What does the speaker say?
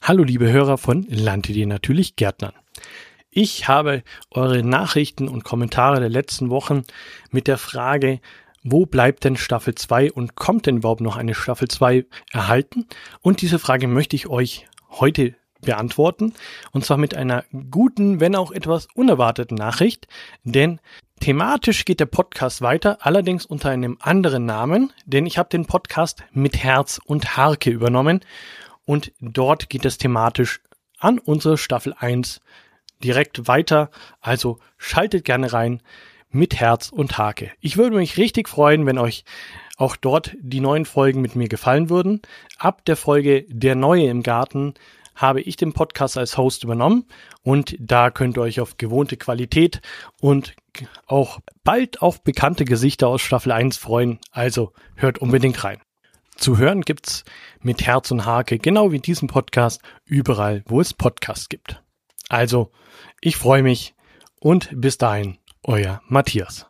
Hallo liebe Hörer von Landidee natürlich Gärtnern. Ich habe eure Nachrichten und Kommentare der letzten Wochen mit der Frage, wo bleibt denn Staffel 2 und kommt denn überhaupt noch eine Staffel 2 erhalten? Und diese Frage möchte ich euch heute beantworten. Und zwar mit einer guten, wenn auch etwas unerwarteten Nachricht. Denn thematisch geht der Podcast weiter, allerdings unter einem anderen Namen. Denn ich habe den Podcast mit Herz und Harke übernommen. Und dort geht es thematisch an unsere Staffel 1 direkt weiter. Also schaltet gerne rein mit Herz und Harke. Ich würde mich richtig freuen, wenn euch auch dort die neuen Folgen mit mir gefallen würden. Ab der Folge Der Neue im Garten habe ich den Podcast als Host übernommen. Und da könnt ihr euch auf gewohnte Qualität und auch bald auf bekannte Gesichter aus Staffel 1 freuen. Also hört unbedingt rein. Zu hören gibt's mit Herz und Harke, genau wie diesen Podcast, überall, wo es Podcasts gibt. Also, ich freue mich und bis dahin, euer Matthias.